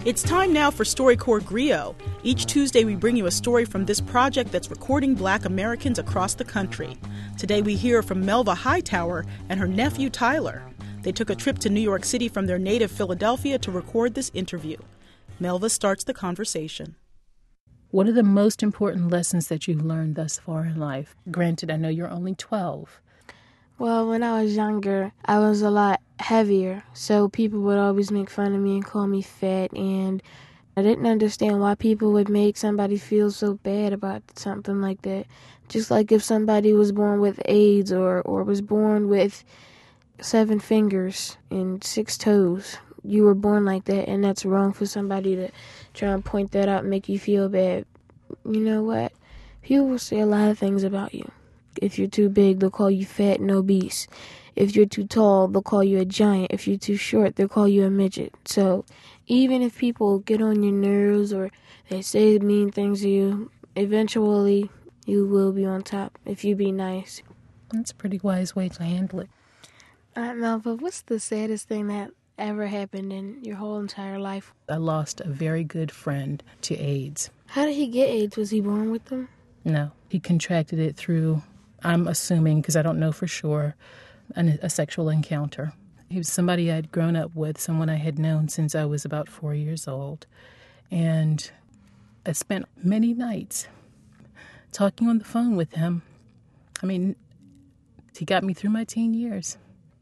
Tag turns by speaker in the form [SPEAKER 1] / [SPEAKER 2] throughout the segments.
[SPEAKER 1] It's time now for StoryCorps Griot. Each Tuesday we bring you a story from this project that's recording Black Americans across the country. Today we hear from Melva Hightower and her nephew Tyler. They took a trip to New York City from their native Philadelphia to record this interview. Melva starts the conversation.
[SPEAKER 2] What are the most important lessons that you've learned thus far in life? Granted, I know you're only 12.
[SPEAKER 3] Well, when I was younger, I was a lot heavier, so people would always make fun of me and call me fat, and I didn't understand why people would make somebody feel so bad about something like that. Just like if somebody was born with AIDS or was born with 7 fingers and 6 toes. You were born like that, and that's wrong for somebody to try and point that out and make you feel bad. You know what? People will say a lot of things about you. If you're too big, they'll call you fat and obese. If you're too tall, they'll call you a giant. If you're too short, they'll call you a midget. So even if people get on your nerves or they say mean things to you, eventually you will be on top if you be nice.
[SPEAKER 2] That's a pretty wise way to handle it.
[SPEAKER 3] Melva, what's the saddest thing that ever happened in your whole entire life?
[SPEAKER 2] I lost a very good friend to AIDS.
[SPEAKER 3] How did he get AIDS? Was he born with them?
[SPEAKER 2] No, he contracted it through, I'm assuming, because I don't know for sure, a sexual encounter. He was somebody I'd grown up with, someone I had known since I was about 4 years old. And I spent many nights talking on the phone with him. I mean, he got me through my teen years.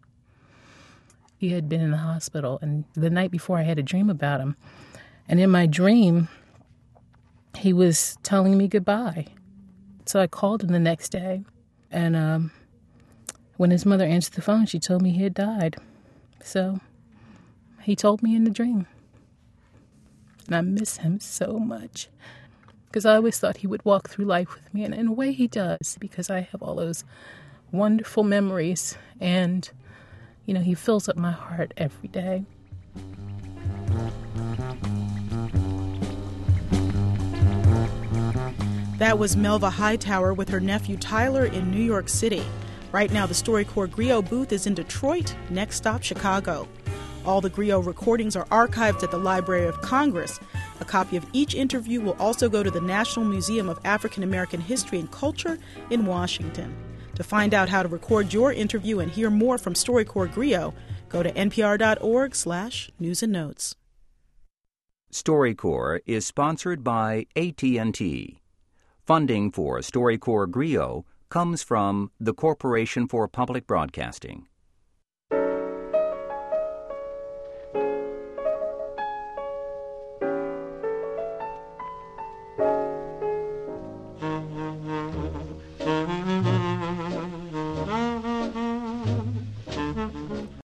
[SPEAKER 2] He had been in the hospital, and the night before I had a dream about him. And in my dream, he was telling me goodbye. So I called him the next day, and when his mother answered the phone, she told me he had died. So he told me in the dream. And I miss him so much, because I always thought he would walk through life with me, and in a way he does, because I have all those wonderful memories, and you know, he fills up my heart every day.
[SPEAKER 1] That was Melva Hightower with her nephew Tyler in New York City. Right now, the StoryCorps Griot booth is in Detroit. Next stop, Chicago. All the Griot recordings are archived at the Library of Congress. A copy of each interview will also go to the National Museum of African American History and Culture in Washington. To find out how to record your interview and hear more from StoryCorps Griot, go to npr.org/news and notes.
[SPEAKER 4] StoryCorps is sponsored by AT&T. Funding for StoryCorps Griot comes from the Corporation for Public Broadcasting.